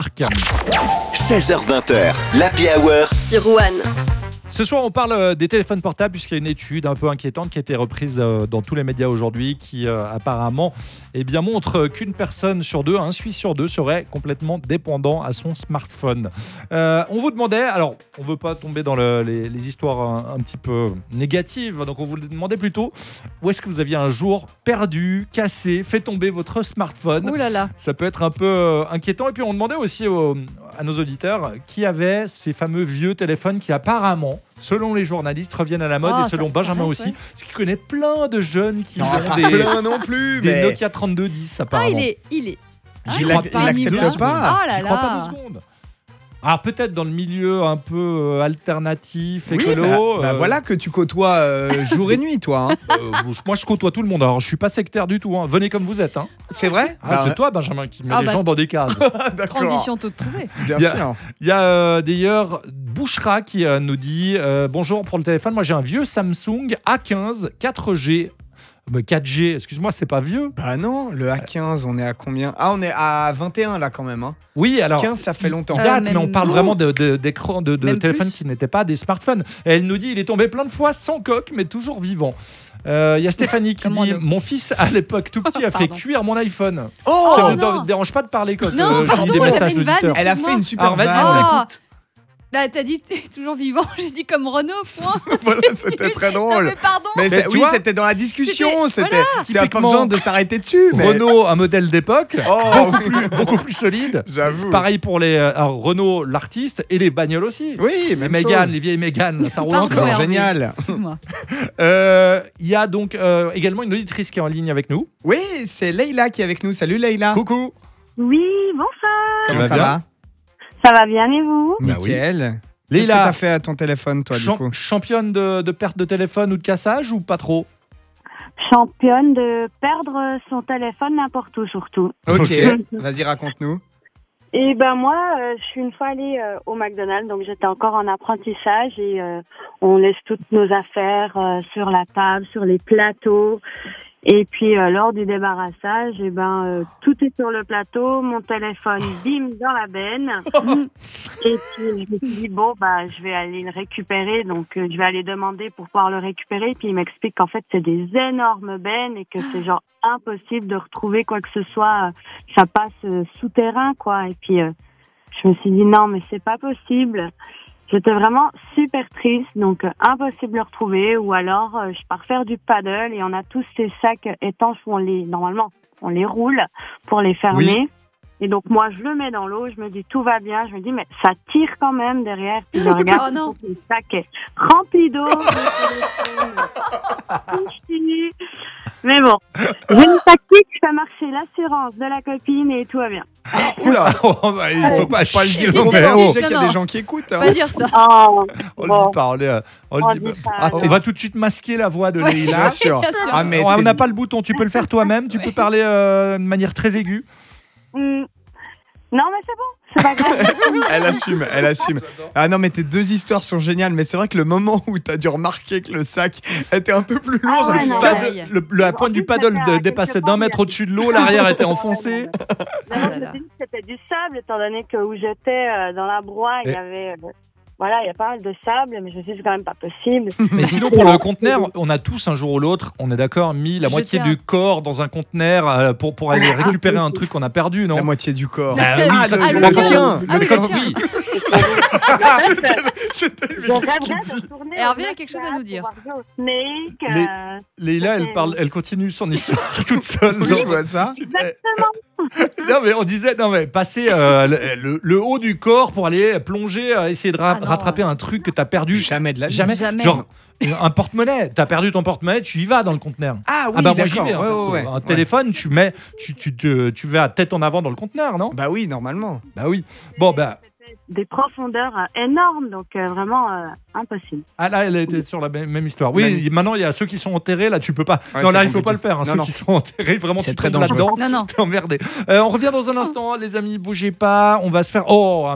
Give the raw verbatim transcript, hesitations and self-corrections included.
seize heures vingt, l'Happy Hour sur One. Ce soir, on parle des téléphones portables puisqu'il y a une étude un peu inquiétante qui a été reprise dans tous les médias aujourd'hui qui euh, apparemment eh bien, montre qu'une personne sur deux, un Suisse sur deux, serait complètement dépendant à son smartphone. Euh, on vous demandait, alors on ne veut pas tomber dans le, les, les histoires un, un petit peu négatives, donc on vous demandait plutôt où est-ce que vous aviez un jour perdu, cassé, fait tomber votre smartphone. Ouh là là. Ça peut être un peu euh, inquiétant. Et puis on demandait aussi aux, à nos auditeurs qui avaient ces fameux vieux téléphones qui apparemment, selon les journalistes, reviennent à la mode Oh, et selon ça Benjamin paraît, aussi, ouais. parce qu'il connaît plein de jeunes qui Non, ont pas des, plein non plus, des mais Nokia trente-deux dix Ah, apparemment. il est. Il est. Ah, J'y il crois a- pas il une accepte seconde. pas. Oh là J'y crois pas là. deux secondes. Alors peut-être dans le milieu un peu euh, alternatif, Oui, écolo. bah, bah euh, voilà que tu côtoies euh, jour et nuit, toi. hein. euh, moi je côtoie tout le monde. Alors je suis pas sectaire du tout. hein. Venez comme vous êtes. Hein. C'est vrai Ah, Bah, c'est toi Benjamin qui met Ah, les bah. gens dans des cases. D'accord. Transition toute trouvée. Bien Il y a- sûr. Il y a euh, d'ailleurs Bouchra qui euh, nous dit euh, bonjour pour le téléphone. Moi j'ai un vieux Samsung A quinze quatre G. Euh, quatre G, excuse-moi, c'est pas vieux. Bah non, le A quinze, on est à combien? Ah, on est à vingt et un là quand même. Hein. Oui, alors. quinze, ça fait longtemps. Il date, Euh, mais on même- parle Oh vraiment de, de, d'écrans, de, de Même téléphones plus. qui n'étaient pas des smartphones. Et elle nous dit il est tombé plein de fois sans coque, mais toujours vivant. Euh, Il y a Stéphanie qui Comment dit le- mon fils à l'époque tout petit a fait Pardon. cuire mon iPhone. Oh Ça ne non. dé- dérange pas de parler quand Non, euh, je pardon, lis des elle avait messages une vanne. d'auditeurs. Elle a fait une super Alors vas-y, vanne. on Oh. l'écoute. Bah, t'as dit t'es toujours vivant. J'ai dit comme Renault, point. Voilà, c'était très Non, drôle. mais pardon. Mais, Mais c'est- tu oui, vois, c'était dans la discussion. c'était- C'était, tu n'as pas Typiquement, besoin de s'arrêter dessus. Mais... Renault, un modèle d'époque, Oh, beaucoup plus solide. j'avoue. C'est pareil pour les euh, alors, Renault, l'artiste, et les bagnoles aussi. Oui, Les même Mégane, chose. les vieilles Mégane, ça roule Pardon, encore. Genre Hervé. génial. Excuse-moi. Euh, Il y a donc euh, également une auditrice qui est en ligne avec nous. Oui, c'est Leïla qui est avec nous. Salut Leïla. Coucou. Oui, bonsoir. Comment vas ça bien va? Ça va bien et vous? Bah oui. Nickel. Qu'est-ce que Leïla, t'as fait à ton téléphone, toi, Cham- du coup? championne de, de perte de téléphone ou de cassage ou pas trop? Championne de perdre son téléphone n'importe où surtout. Ok, Ok. vas-y, raconte-nous. Et ben moi, euh, je suis une fois allée euh, au McDonald's, donc j'étais encore en apprentissage et euh, on laisse toutes nos affaires euh, sur la table, sur les plateaux. Et puis euh, lors du débarrassage, et ben euh, tout est sur le plateau, mon téléphone bim dans la benne. Et puis je me suis dit bon bah je vais aller le récupérer, donc euh, je vais aller demander pour pouvoir le récupérer. Puis il m'explique qu'en fait c'est des énormes bennes et que c'est genre impossible de retrouver quoi que ce soit. euh, Ça passe euh, souterrain quoi. Et puis euh, je me suis dit non mais c'est pas possible. J'étais vraiment super triste, donc euh, impossible de le retrouver. Ou alors, euh, je pars faire du paddle et on a tous ces sacs étanches où on les, normalement, on les roule pour les fermer. Et donc moi, je le mets dans l'eau, je me dis tout va bien. Je me dis mais ça tire quand même derrière. Puis je regarde, Oh non. le sac est rempli d'eau. Continue. Mais bon, j'ai une tactique, je fais marcher l'assurance de la copine et tout va bien. Oula, Oh, bah, il faut pas, pas le dire. Non, Non, mais mais oh. tu sais qu'il y a Non, des non. gens qui écoutent. Pas Hein. dire ça. Oh, On le bon, dit pas, on, est, euh, on le on dit dit pas. pas, Ah, On alors. va tout de suite masquer la voix de Bien Leïla. sûr. Bien sûr. Ah, mais on t'es- n'a pas le bouton, tu peux le faire toi-même, tu peux parler euh, de manière très aiguë. Hmm. Non mais c'est bon, c'est pas grave. Elle assume, elle assume. Ah non, mais tes deux histoires sont géniales. Mais c'est vrai que le moment où t'as dû remarquer que le sac était un peu plus lourd. Ah ouais, non, Tiens, ouais. de- le- la pointe du paddle de- dépassait d'un mètre au-dessus de l'eau, l'arrière était enfoncé. Non, non, je me suis dit que c'était du sable, étant donné que où j'étais euh, dans la broie, il y Et- avait, euh, voilà, il y a pas mal de sable, mais je me suis dit c'est quand même pas possible. Mais sinon, pour le conteneur, on a tous un jour ou l'autre, on est d'accord, mis la Jeter moitié un- du corps dans un conteneur euh, pour, pour aller récupérer un truc qu'on a perdu, non? La moitié du corps. Bah oui, Ah, quand le- tu- le la tien. tien. Ah oui, Quand- le tien. oui. J'étais- mais Je qu'est-ce rêverais qu'il de dit retourner Hervé au a quelque chose à nous dire. pour voir au Snake. Les- euh, Leïla, elle, parle, elle continue son histoire toute seule. Oui, je vois ça. Non mais on disait non mais passer euh, le, le- le haut du corps pour aller plonger, euh, essayer de ra- Ah non. rattraper un truc que t'as perdu. Jamais de la vie. Jamais. Jamais. Genre un porte-monnaie. T'as perdu ton porte-monnaie, tu y vas dans le conteneur. Ah oui, ah bah moi j'y d'accord. vais. hein, Ouais, perso. ouais, ouais. Un Ouais. téléphone, tu mets, tu, tu, te- tu vas tête en avant dans le conteneur, non? Bah oui, normalement. Bah oui. Bon bah des profondeurs euh, énormes, donc euh, vraiment euh, impossible. ah là elle était sur la même, même histoire. Oui, Magnifique. maintenant il y a ceux qui sont enterrés là, tu peux pas. Ouais, non c'est là il faut compliqué. pas le faire. hein, Non, ceux non. qui sont enterrés vraiment C'est tu très tombes dangereux. là-dedans. Non, non. T'es emmerdé. Euh, on revient dans un instant, les amis, bougez pas. On va se faire. Oh. un